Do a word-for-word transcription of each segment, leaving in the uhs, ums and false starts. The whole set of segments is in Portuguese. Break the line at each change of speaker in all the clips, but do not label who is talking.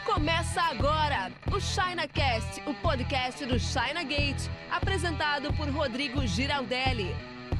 Começa agora o ChinaCast, o podcast do China Gate, apresentado por Rodrigo Giraldelli.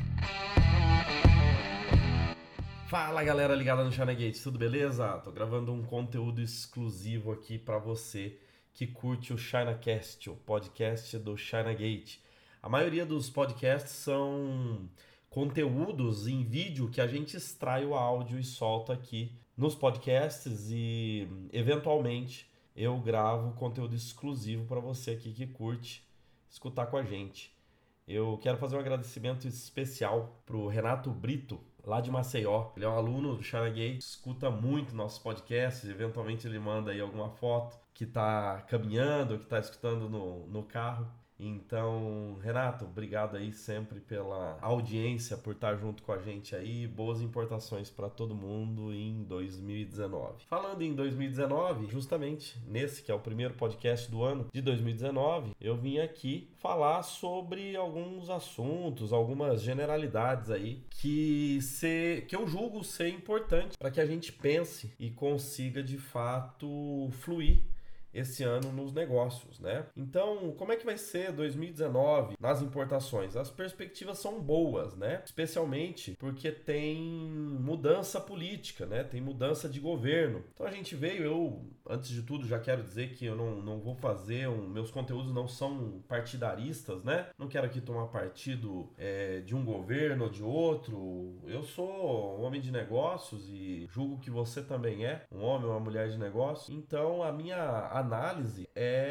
Fala galera ligada no China Gate, tudo beleza? Tô gravando um conteúdo exclusivo aqui para você que curte o ChinaCast, o podcast do China Gate. A maioria dos podcasts são conteúdos em vídeo que a gente extrai o áudio e solta aqui nos podcasts e eventualmente eu gravo conteúdo exclusivo para você aqui que curte escutar com a gente. Eu quero fazer um agradecimento especial pro Renato Brito, lá de Maceió. Ele é um aluno do China Gate, escuta muito nossos podcasts, eventualmente ele manda aí alguma foto que tá caminhando, que tá escutando no, no carro. Então, Renato, obrigado aí sempre pela audiência, por estar junto com a gente aí. Boas importações para todo mundo em dois mil e dezenove. Falando em dois mil e dezenove, justamente nesse que é o primeiro podcast do ano de dois mil e dezenove, eu vim aqui falar sobre alguns assuntos, algumas generalidades aí que, ser, que eu julgo ser importante para que a gente pense e consiga de fato fluir esse ano nos negócios, né? Então, como é que vai ser dois mil e dezenove nas importações? As perspectivas são boas, né? Especialmente porque tem mudança política, né? Tem mudança de governo. Então a gente veio, eu, antes de tudo, já quero dizer que eu não, não vou fazer, um, meus conteúdos não são partidaristas, né? Não quero aqui tomar partido é, de um governo ou de outro. Eu sou um homem de negócios e julgo que você também é um homem ou uma mulher de negócios. Então a minha análise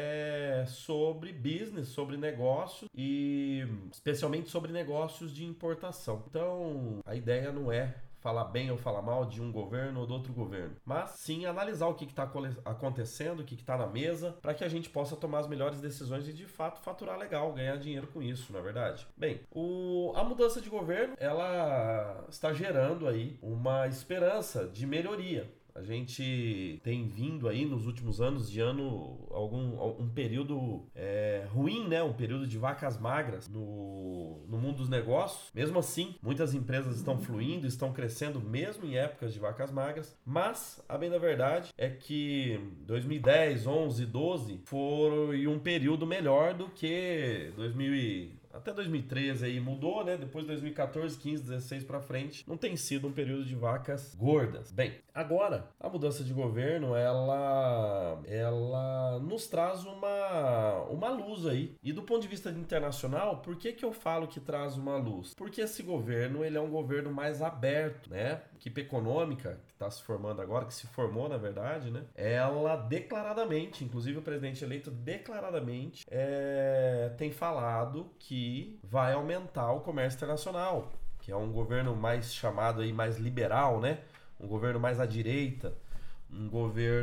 é sobre business, sobre negócio e especialmente sobre negócios de importação. Então, a ideia não é falar bem ou falar mal de um governo ou do outro governo, mas sim analisar o que está acontecendo, o que está na mesa, para que a gente possa tomar as melhores decisões e de fato faturar legal, ganhar dinheiro com isso, não é verdade? Bem, o, a mudança de governo, ela está gerando aí uma esperança de melhoria. A gente tem vindo aí nos últimos anos de ano algum um período é, ruim, né? Um período de vacas magras no, no mundo dos negócios. Mesmo assim, muitas empresas estão fluindo, estão crescendo mesmo em épocas de vacas magras. Mas, a bem da verdade, é que dois mil e dez, onze, doze foram um período melhor do que dois mil e até dois mil e treze aí mudou, né? Depois de dois mil e quatorze, quinze, dezesseis pra frente, não tem sido um período de vacas gordas. Bem, agora, a mudança de governo, ela, ela nos traz uma, uma luz aí. E do ponto de vista internacional, por que que eu falo que traz uma luz? Porque esse governo, ele é um governo mais aberto, né? A equipe econômica que está se formando agora, que se formou na verdade, né? Ela declaradamente, inclusive o presidente eleito declaradamente, é, tem falado que vai aumentar o comércio internacional, que é um governo mais chamado aí, mais liberal, né? Um governo mais à direita, um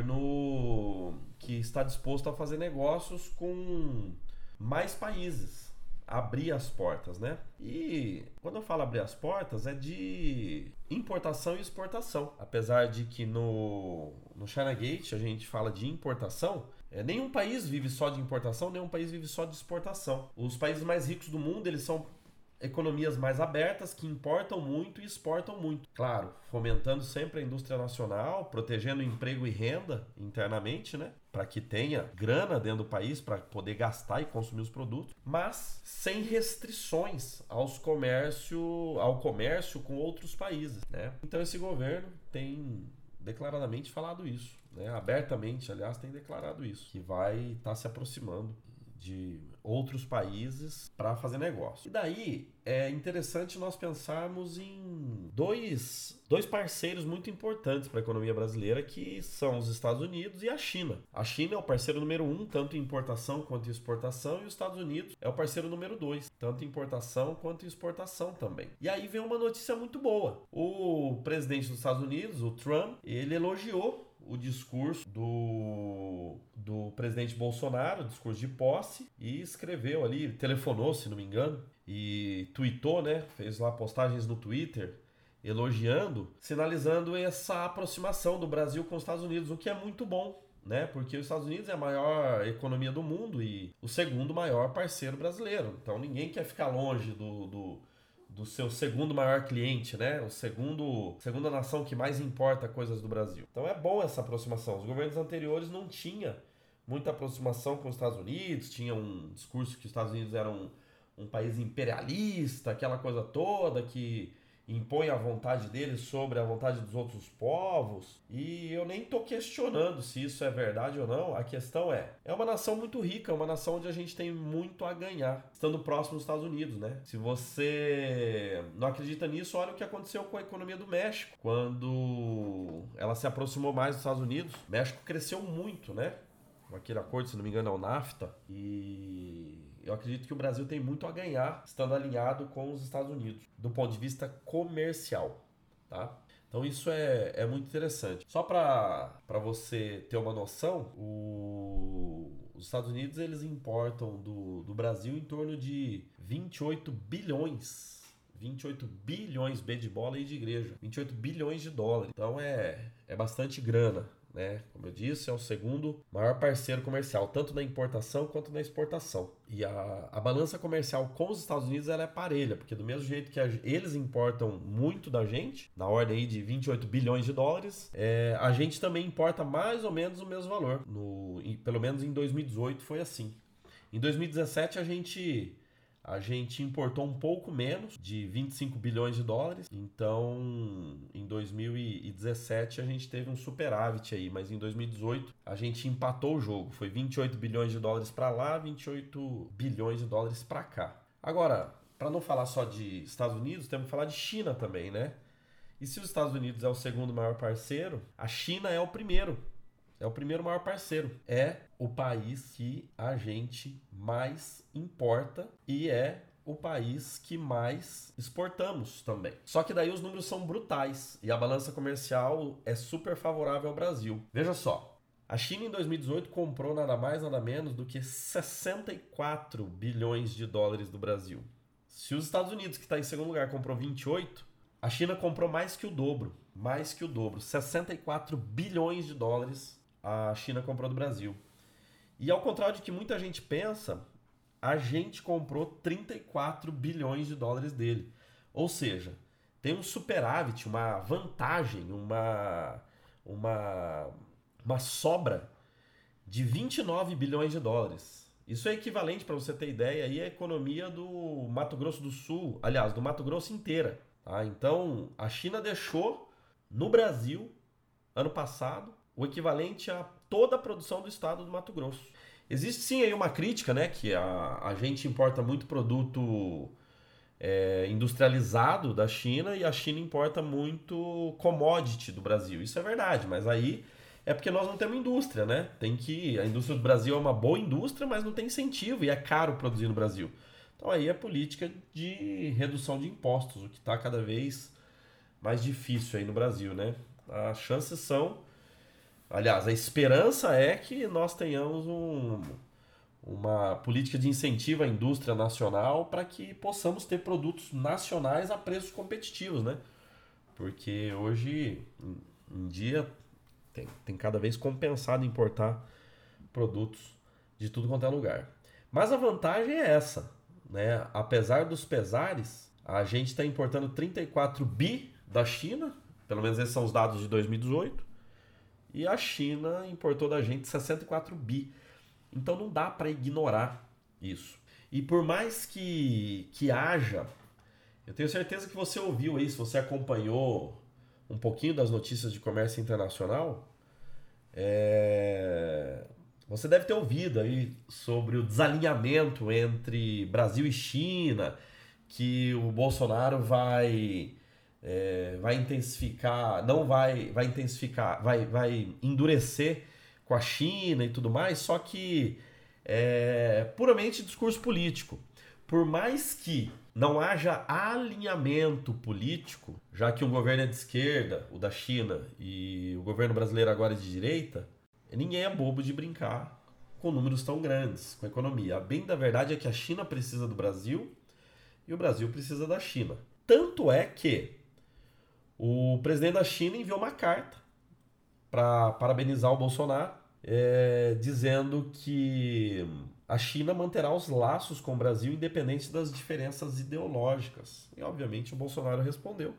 governo que está disposto a fazer negócios com mais países. Abrir as portas, né? E quando eu falo abrir as portas é de importação e exportação. Apesar de que no, no China Gate a gente fala de importação, é, nenhum país vive só de importação, nenhum país vive só de exportação. Os países mais ricos do mundo, eles são economias mais abertas que importam muito e exportam muito. Claro, fomentando sempre a indústria nacional, protegendo emprego e renda internamente, né? Para que tenha grana dentro do país para poder gastar e consumir os produtos, mas sem restrições aos comércio, ao comércio com outros países, né? Então esse governo tem declaradamente falado isso, né? Abertamente, aliás, tem declarado isso, que vai estar tá se aproximando de outros países para fazer negócio. E daí é interessante nós pensarmos em dois, dois parceiros muito importantes para a economia brasileira, que são os Estados Unidos e a China. A China é o parceiro número um, tanto em importação quanto em exportação, e os Estados Unidos é o parceiro número dois, tanto em importação quanto em exportação também. E aí vem uma notícia muito boa. O presidente dos Estados Unidos, o Trump, ele elogiou o discurso do, do presidente Bolsonaro, o discurso de posse, e escreveu ali, telefonou, se não me engano, e tweetou, né? Fez lá postagens no Twitter, elogiando, sinalizando essa aproximação do Brasil com os Estados Unidos, o que é muito bom, né? Porque os Estados Unidos é a maior economia do mundo e o segundo maior parceiro brasileiro. Então ninguém quer ficar longe do, do do seu segundo maior cliente, né? O segundo, segunda nação que mais importa coisas do Brasil. Então é bom essa aproximação. Os governos anteriores não tinham muita aproximação com os Estados Unidos, tinha um discurso que os Estados Unidos eram um, um país imperialista, aquela coisa toda que impõe a vontade deles sobre a vontade dos outros povos. E eu nem tô questionando se isso é verdade ou não. A questão é, é uma nação muito rica, uma nação onde a gente tem muito a ganhar, estando próximo dos Estados Unidos, né? Se você não acredita nisso, olha o que aconteceu com a economia do México. Quando ela se aproximou mais dos Estados Unidos, o México cresceu muito, né? Com aquele acordo, se não me engano, é o NAFTA. E eu acredito que o Brasil tem muito a ganhar estando alinhado com os Estados Unidos, do ponto de vista comercial, tá? Então isso é, é muito interessante. Só para você ter uma noção, o, os Estados Unidos eles importam do, do Brasil em torno de vinte e oito bilhões. vinte e oito bilhões, B de bola e de igreja. vinte e oito bilhões de dólares. Então é, é bastante grana. Né? Como eu disse, é o segundo maior parceiro comercial, tanto na importação quanto na exportação. E a, a balança comercial com os Estados Unidos ela é parelha, porque do mesmo jeito que a, eles importam muito da gente, na ordem aí de vinte e oito bilhões de dólares, é, a gente também importa mais ou menos o mesmo valor. No, em, pelo menos em dois mil e dezoito foi assim. Em dois mil e dezessete a gente... A gente importou um pouco menos, de vinte e cinco bilhões de dólares. Então, em dois mil e dezessete, a gente teve um superávit aí. Mas em dois mil e dezoito, a gente empatou o jogo. Foi vinte e oito bilhões de dólares para lá, vinte e oito bilhões de dólares para cá. Agora, para não falar só de Estados Unidos, temos que falar de China também, né? E se os Estados Unidos é o segundo maior parceiro, a China é o primeiro. É o primeiro maior parceiro. É o país que a gente mais importa e é o país que mais exportamos também. Só que daí os números são brutais e a balança comercial é super favorável ao Brasil. Veja só, a China em dois mil e dezoito comprou nada mais nada menos do que sessenta e quatro bilhões de dólares do Brasil. Se os Estados Unidos, que está em segundo lugar, comprou vinte e oito, a China comprou mais que o dobro. Mais que o dobro. sessenta e quatro bilhões de dólares a China comprou do Brasil. E ao contrário de que muita gente pensa, a gente comprou trinta e quatro bilhões de dólares dele. Ou seja, tem um superávit, uma vantagem, uma, uma, uma sobra de vinte e nove bilhões de dólares. Isso é equivalente, para você ter ideia, aí, à economia do Mato Grosso do Sul, aliás, do Mato Grosso inteira. Tá? Então, a China deixou no Brasil, ano passado, o equivalente a toda a produção do estado do Mato Grosso. Existe sim aí uma crítica, né, que a, a gente importa muito produto é, industrializado da China e a China importa muito commodity do Brasil. Isso é verdade, mas aí é porque nós não temos indústria, né? Tem que, a indústria do Brasil é uma boa indústria, mas não tem incentivo e é caro produzir no Brasil. Então aí é política de redução de impostos, o que está cada vez mais difícil aí no Brasil, né? As chances são... Aliás, a esperança é que nós tenhamos um, uma política de incentivo à indústria nacional para que possamos ter produtos nacionais a preços competitivos, né? Porque hoje em dia tem, tem cada vez compensado importar produtos de tudo quanto é lugar. Mas a vantagem é essa, né? Apesar dos pesares, a gente está importando trinta e quatro bi da China, pelo menos esses são os dados de dois mil e dezoito, e a China importou da gente sessenta e quatro bi. Então não dá para ignorar isso. E por mais que, que haja, eu tenho certeza que você ouviu aí, se você acompanhou um pouquinho das notícias de comércio internacional, é... você deve ter ouvido aí sobre o desalinhamento entre Brasil e China, que o Bolsonaro vai... É, vai intensificar, não vai, vai intensificar, vai, vai endurecer com a China e tudo mais, só que é puramente discurso político. Por mais que não haja alinhamento político, já que um governo é de esquerda, o da China, e o governo brasileiro agora é de direita, ninguém é bobo de brincar com números tão grandes, com a economia. A bem da verdade é que a China precisa do Brasil e o Brasil precisa da China. Tanto é que o presidente da China enviou uma carta para parabenizar o Bolsonaro, é, dizendo que a China manterá os laços com o Brasil independente das diferenças ideológicas. E, obviamente, o Bolsonaro respondeu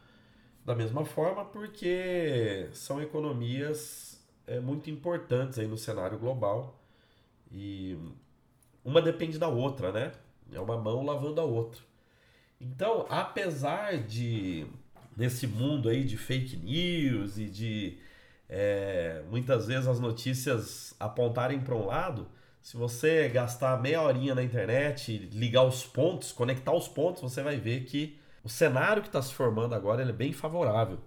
da mesma forma, porque são economias é, muito importantes aí no cenário global e uma depende da outra, né? É uma mão lavando a outra. Então, apesar de, nesse mundo aí de fake news e de é, muitas vezes as notícias apontarem para um lado, se você gastar meia horinha na internet, ligar os pontos, conectar os pontos, você vai ver que o cenário que está se formando agora ele é bem favorável.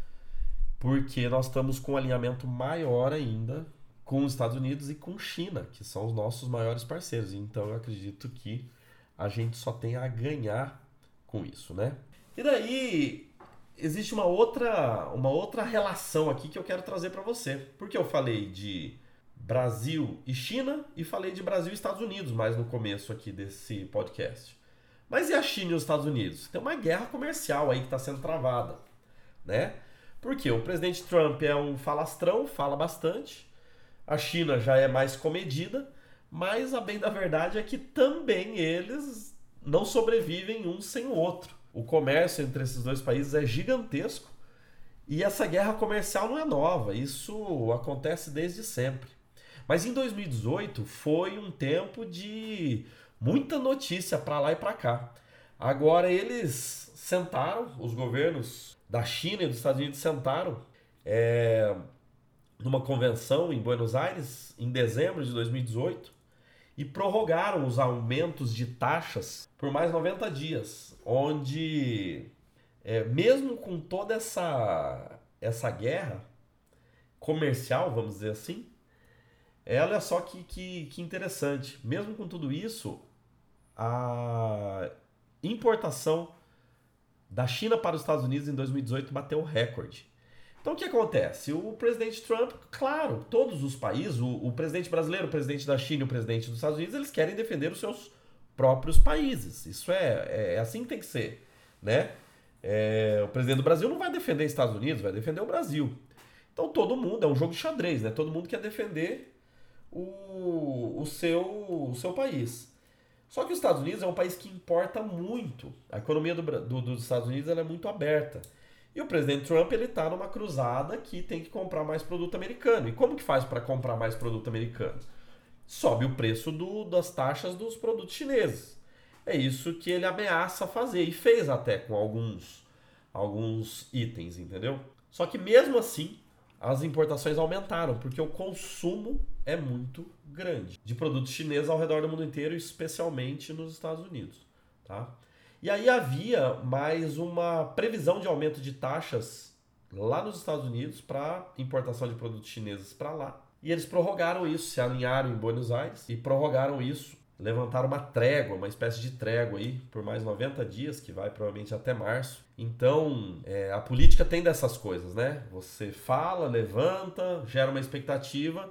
Porque nós estamos com um alinhamento maior ainda com os Estados Unidos e com China, que são os nossos maiores parceiros. Então eu acredito que a gente só tem a ganhar com isso, né? E daí existe uma outra, uma outra relação aqui que eu quero trazer para você. Porque eu falei de Brasil e China e falei de Brasil e Estados Unidos mais no começo aqui desse podcast. Mas e a China e os Estados Unidos? Tem uma guerra comercial aí que está sendo travada, né? Porque o presidente Trump é um falastrão, fala bastante. A China já é mais comedida, mas a bem da verdade é que também eles não sobrevivem um sem o outro. O comércio entre esses dois países é gigantesco e essa guerra comercial não é nova, isso acontece desde sempre. Mas em dois mil e dezoito foi um tempo de muita notícia para lá e para cá. Agora eles sentaram, os governos da China e dos Estados Unidos sentaram é, numa convenção em Buenos Aires em dezembro de dois mil e dezoito e prorrogaram os aumentos de taxas por mais noventa dias, onde é, mesmo com toda essa, essa guerra comercial, vamos dizer assim, olha só que, que, que interessante. Mesmo com tudo isso, a importação da China para os Estados Unidos em dois mil e dezoito bateu recorde. Então o que acontece? O presidente Trump, claro, todos os países, o, o presidente brasileiro, o presidente da China e o presidente dos Estados Unidos, eles querem defender os seus próprios países. Isso é, é assim que tem que ser, né? É, o presidente do Brasil não vai defender os Estados Unidos, vai defender o Brasil. Então todo mundo, é um jogo de xadrez, né? Todo mundo quer defender O, o, seu, o seu país. Só que os Estados Unidos é um país que importa muito. A economia do, do, dos Estados Unidos ela é muito aberta. E o presidente Trump ele está numa cruzada que tem que comprar mais produto americano. E como que faz para comprar mais produto americano? Sobe o preço do, das taxas dos produtos chineses. É isso que ele ameaça fazer. E fez até com alguns, alguns itens, entendeu? Só que mesmo assim, as importações aumentaram, porque o consumo é muito grande de produtos chineses ao redor do mundo inteiro, especialmente nos Estados Unidos, tá? E aí havia mais uma previsão de aumento de taxas lá nos Estados Unidos para importação de produtos chineses para lá. E eles prorrogaram isso, se alinharam em Buenos Aires e prorrogaram isso. Levantaram uma trégua, uma espécie de trégua aí, por mais noventa dias, que vai provavelmente até março. Então, é, a política tem dessas coisas, né? Você fala, levanta, gera uma expectativa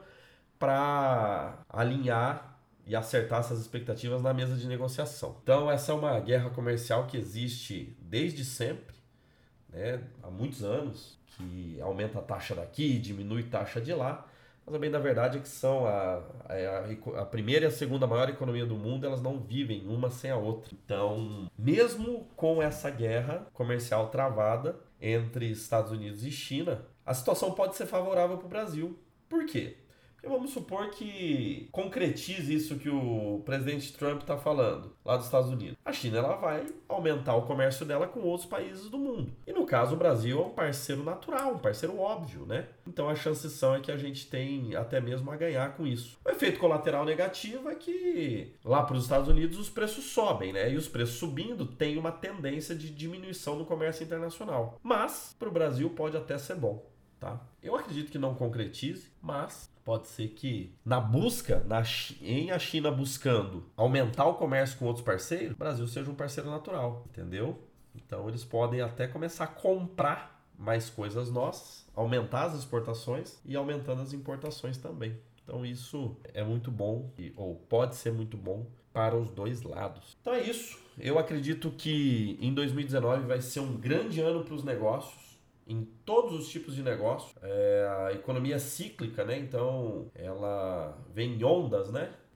para alinhar e acertar essas expectativas na mesa de negociação. Então, essa é uma guerra comercial que existe desde sempre, né? Há muitos anos, que aumenta a taxa daqui, diminui a taxa de lá. Mas a bem da verdade é que são a, a, a primeira e a segunda maior economia do mundo, elas não vivem uma sem a outra. Então, mesmo com essa guerra comercial travada entre Estados Unidos e China, a situação pode ser favorável para o Brasil. Por quê? Porque vamos supor que concretize isso que o presidente Trump está falando lá dos Estados Unidos. A China ela vai aumentar o comércio dela com outros países do mundo. E no caso o Brasil é um parceiro natural, um parceiro óbvio, né? Então a chance são é que a gente tem até mesmo a ganhar com isso. O efeito colateral negativo é que lá para os Estados Unidos os preços sobem, né? E os preços subindo tem uma tendência de diminuição no comércio internacional. Mas para o Brasil pode até ser bom, tá? Eu acredito que não concretize, mas pode ser que na busca, na, em a China buscando aumentar o comércio com outros parceiros, o Brasil seja um parceiro natural, entendeu? Então eles podem até começar a comprar mais coisas nossas, aumentar as exportações e aumentando as importações também. Então isso é muito bom, ou pode ser muito bom para os dois lados. Então é isso. Eu acredito que em dois mil e dezenove vai ser um grande ano para os negócios, em todos os tipos de negócio. É, a economia é cíclica, né? Então ela vem em ondas, né?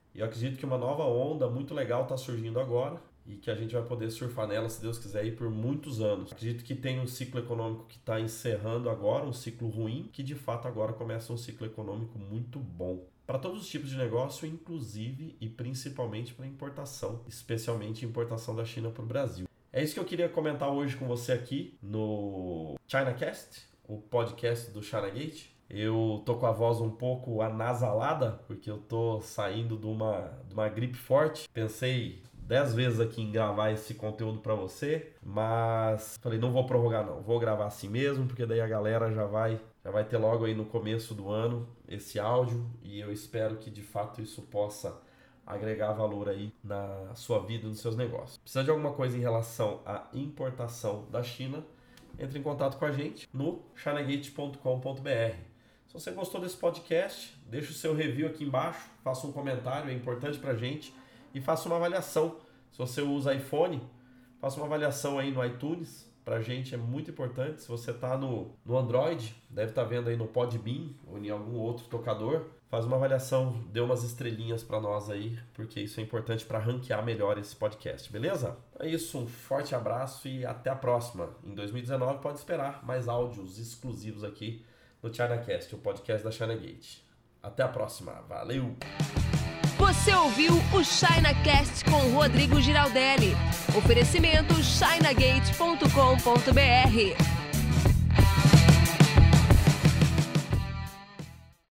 E eu acredito que uma nova onda muito legal está surgindo agora e que a gente vai poder surfar nela, se Deus quiser, aí por muitos anos. Acredito que tem um ciclo econômico que está encerrando agora, um ciclo ruim, que de fato agora começa um ciclo econômico muito bom. Para todos os tipos de negócio, inclusive e principalmente para importação, especialmente importação da China para o Brasil. É isso que eu queria comentar hoje com você aqui no ChinaCast, o podcast do ChinaGate. Eu tô com a voz um pouco anasalada, porque eu tô saindo de uma, de uma gripe forte. Pensei dez vezes aqui em gravar esse conteúdo para você, mas falei, não vou prorrogar não, vou gravar assim mesmo, porque daí a galera já vai, já vai ter logo aí no começo do ano esse áudio e eu espero que de fato isso possa agregar valor aí na sua vida e nos seus negócios. Precisa de alguma coisa em relação à importação da China? Entre em contato com a gente no chinagate ponto com ponto b r. Se você gostou desse podcast, deixa o seu review aqui embaixo, faça um comentário, é importante pra gente. E faça uma avaliação. Se você usa iPhone, faça uma avaliação aí no iTunes. Pra gente é muito importante. Se você tá no, no Android, deve estar vendo aí no Podbean ou em algum outro tocador, faz uma avaliação, dê umas estrelinhas pra nós aí, porque isso é importante para ranquear melhor esse podcast, beleza? É isso, um forte abraço e até a próxima. Em dois mil e dezenove pode esperar mais áudios exclusivos aqui no ChinaCast, o podcast da ChinaGate. Até a próxima, valeu!
Você ouviu o ChinaCast com Rodrigo Giraldelli. Oferecimento chinagate ponto com ponto b r.